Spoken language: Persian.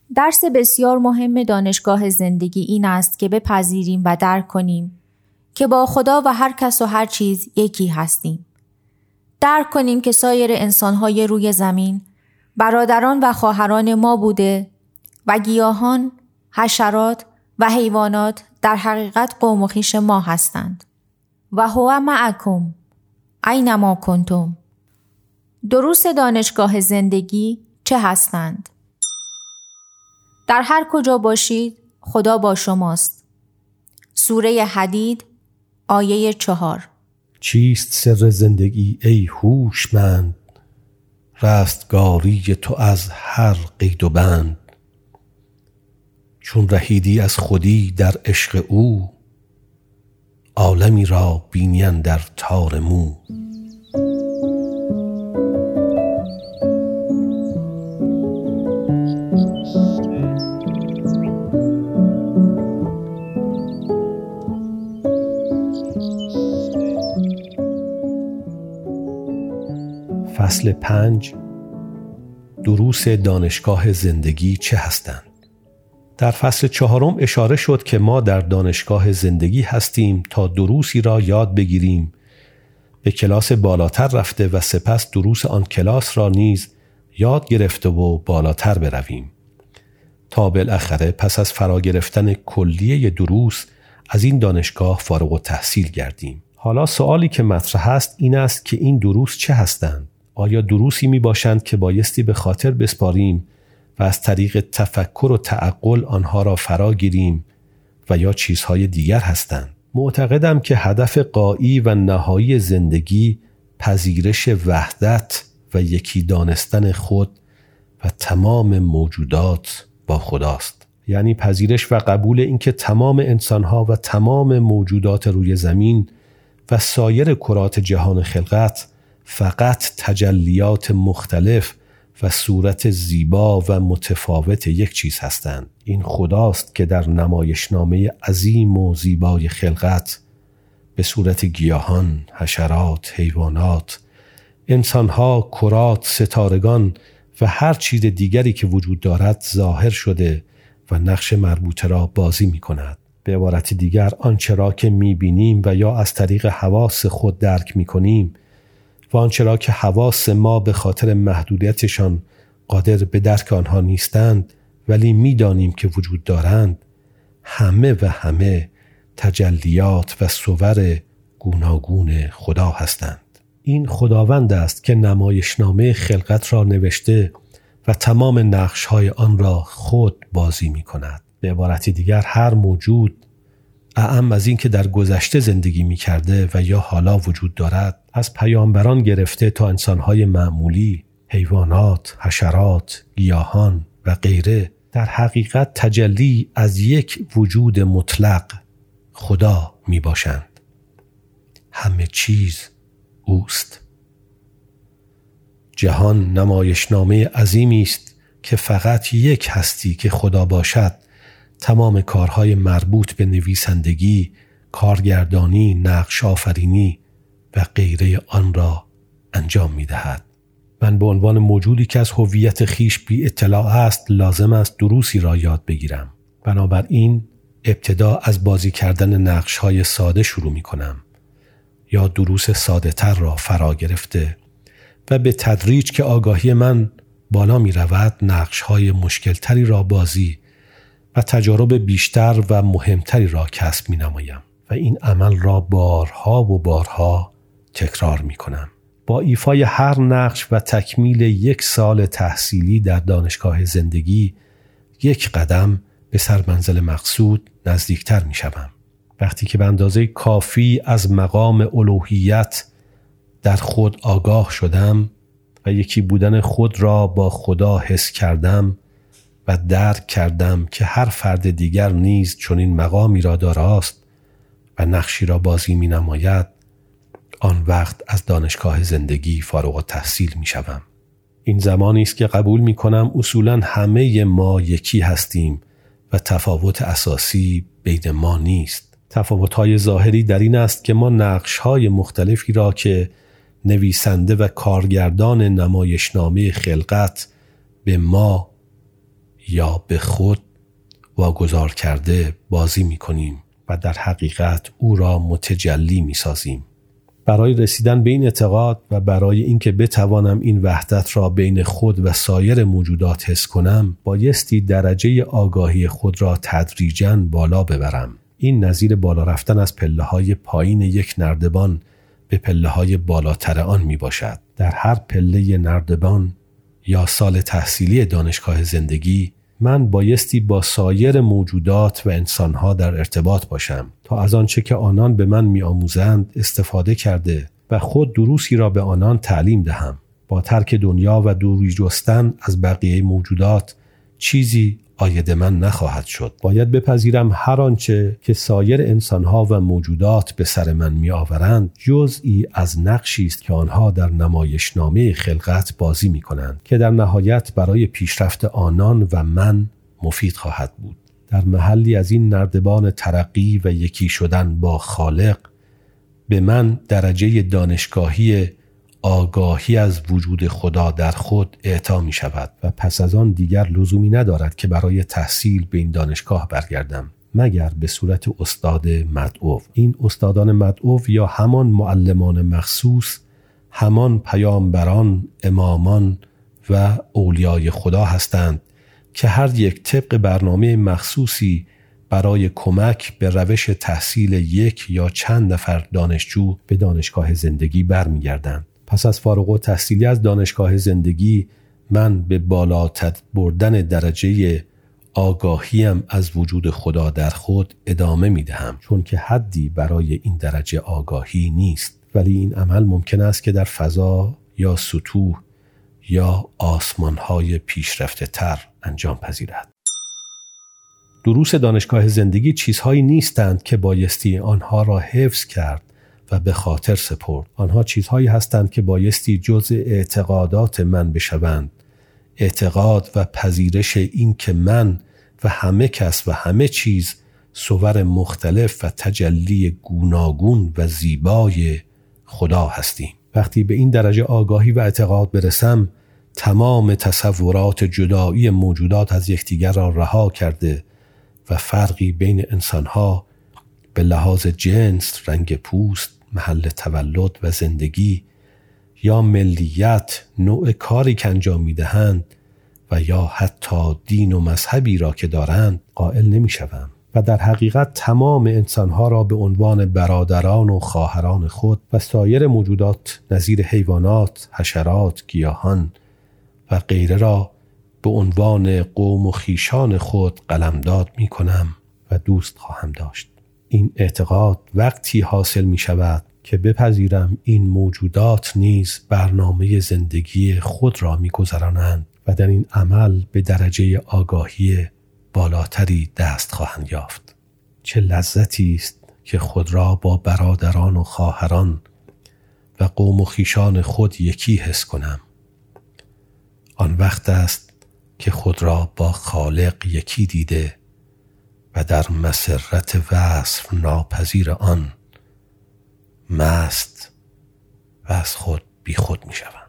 درس بسیار مهم دانشگاه زندگی این است که بپذیریم و درک کنیم که با خدا و هر کس و هر چیز یکی هستیم. درک کنیم که سایر انسان‌های روی زمین برادران و خواهران ما بوده و گیاهان، حشرات و حیوانات در حقیقت قوم و خویش ما هستند. و هو معکم اینما کنتم. دروس دانشگاه زندگی چه هستند؟ در هر کجا باشید خدا با شماست. سوره حدید آیه 4. چیست سر زندگی ای هوشمند؟ رستگاری تو از هر قید و بند. چون رهیدی از خودی در عشق او، عالمی را بینی اندر تار مو. فصل 5. دروس دانشگاه زندگی چه هستند؟ در فصل 4 اشاره شد که ما در دانشگاه زندگی هستیم تا دروسی را یاد بگیریم، به کلاس بالاتر رفته و سپس دروس آن کلاس را نیز یاد گرفته و بالاتر برویم تا بالاخره پس از فرا گرفتن کلیه دروس از این دانشگاه فارغ التحصیل گردیم. حالا سوالی که مطرح است این است که این دروس چه هستند؟ آیا دروسی می باشند که بایستی به خاطر بسپاریم و از طریق تفکر و تعقل آنها را فرا گیریم و یا چیزهای دیگر هستند؟ معتقدم که هدف غایی و نهایی زندگی پذیرش وحدت و یکی دانستن خود و تمام موجودات با خداست. یعنی پذیرش و قبول اینکه تمام انسانها و تمام موجودات روی زمین و سایر کرات جهان خلقت فقط تجلیات مختلف و صورت زیبا و متفاوت یک چیز هستند. این خداست که در نمایشنامه عظیم و زیبای خلقت به صورت گیاهان، حشرات، حیوانات، انسانها، کرات، ستارگان و هر چیز دیگری که وجود دارد ظاهر شده و نقش مربوطه را بازی می کند. به عبارت دیگر آنچه را که می بینیم و یا از طریق حواس خود درک می کنیم و آنچه را که حواس ما به خاطر محدودیتشان قادر به درک آنها نیستند ولی می دانیم که وجود دارند، همه و همه تجلیات و صور گوناگون خدا هستند. این خداوند است که نمایشنامه خلقت را نوشته و تمام نقش‌های آن را خود بازی می کند. به عبارت دیگر هر موجود اعم از این که در گذشته زندگی می کرده و یا حالا وجود دارد، از پیامبران گرفته تا انسانهای معمولی، حیوانات، حشرات، گیاهان و غیره، در حقیقت تجلی از یک وجود مطلق خدا می باشند. همه چیز اوست. جهان نمایشنامه عظیمی است که فقط یک هستی که خدا باشد تمام کارهای مربوط به نویسندگی، کارگردانی، نقش آفرینی و غیره آن را انجام می دهد. من به عنوان موجودی که از هویت خیش بی اطلاع است لازم است دروسی را یاد بگیرم. بنابراین ابتدا از بازی کردن نقش‌های ساده شروع می کنم یا دروس ساده تر را فرا گرفته و به تدریج که آگاهی من بالا می رود نقش‌های مشکل تری را بازی و تجارب بیشتر و مهمتری را کسب می نمایم و این عمل را بارها و بارها تکرار می کنم. با ایفای هر نقش و تکمیل 1 سال تحصیلی در دانشگاه زندگی 1 قدم به سرمنزل مقصود نزدیکتر می شوم. وقتی که به اندازه کافی از مقام الوهیت در خود آگاه شدم و یکی بودن خود را با خدا حس کردم و درک کردم که هر فرد دیگر نیز چنین مقامی را داراست و نقشی را بازی می نماید، آن وقت از دانشگاه زندگی فارغ التحصیل می شوم. این زمانی است که قبول می کنم اصولاً همه ما یکی هستیم و تفاوت اساسی بین ما نیست. تفاوت‌های ظاهری در این است که ما نقش‌های مختلفی را که نویسنده و کارگردان نمایشنامه خلقت به ما یا به خود واگذار کرده بازی می کنیم و در حقیقت او را متجلی می سازیم. برای رسیدن به این اعتقاد و برای اینکه بتوانم این وحدت را بین خود و سایر موجودات حس کنم، بایستی درجه آگاهی خود را تدریجاً بالا ببرم. این نظیر بالا رفتن از پله‌های پایین یک نردبان به پله‌های بالاتر آن می باشد. در هر پله نردبان یا سال تحصیلی دانشگاه زندگی من بایستی با سایر موجودات و انسانها در ارتباط باشم تا از آنچه که آنان به من می‌آموزند استفاده کرده و خود دروسی را به آنان تعلیم دهم. با ترک دنیا و دوری جستن از بقیه موجودات چیزی عاید من نخواهد شد. باید بپذیرم هر آنچه که سایر انسانها و موجودات به سر من می‌آورند جزئی از نقشی است که آنها در نمایشنامه خلقت بازی می‌کنند که در نهایت برای پیشرفت آنان و من مفید خواهد بود. در محلی از این نردبان ترقی و یکی شدن با خالق به من درجه دانشگاهی آگاهی از وجود خدا در خود اعطا می شود و پس از آن دیگر لزومی ندارد که برای تحصیل به این دانشگاه برگردم مگر به صورت استاد مدعو. این استادان مدعو یا همان معلمان مخصوص، همان پیامبران، امامان و اولیای خدا هستند که هر یک طبق برنامه مخصوصی برای کمک به روش تحصیل یک یا چند نفر دانشجو به دانشگاه زندگی برمیگردند. پس از فارغ التحصیلی از دانشگاه زندگی من به بالاتر بردن درجه آگاهیم از وجود خدا در خود ادامه می دهم، چون که حدی برای این درجه آگاهی نیست. ولی این عمل ممکن است که در فضا یا سطوح یا آسمانهای پیشرفته تر انجام پذیرد. دروس دانشگاه زندگی چیزهایی نیستند که بایستی آنها را حفظ کرد و به خاطر سپرد. آنها چیزهایی هستند که بایستی جزء اعتقادات من بشوند. اعتقاد و پذیرش این که من و همه کس و همه چیز صور مختلف و تجلی گوناگون و زیبای خدا هستیم. وقتی به این درجه آگاهی و اعتقاد برسم، تمام تصورات جدایی موجودات از یکدیگر را رها کرده و فرقی بین انسانها به لحاظ جنس، رنگ پوست، محل تولد و زندگی یا ملیت، نوع کاری که انجام می‌دهند و یا حتی دین و مذهبی را که دارند قائل نمی‌شوم و در حقیقت تمام انسانها را به عنوان برادران و خواهران خود و سایر موجودات نظیر حیوانات، حشرات، گیاهان و غیره را به عنوان قوم و خویشان خود قلمداد می‌کنم و دوست خواهم داشت. این اعتقاد وقتی حاصل می شود که بپذیرم این موجودات نیز برنامه زندگی خود را می گذرانند و در این عمل به درجه آگاهی بالاتری دست خواهند یافت. چه لذتی است که خود را با برادران و خواهران و قوم و خویشان خود یکی حس کنم. آن وقت است که خود را با خالق یکی دیده و در مسرت وصف ناپذیر آن مست و از خود بی خود می شود.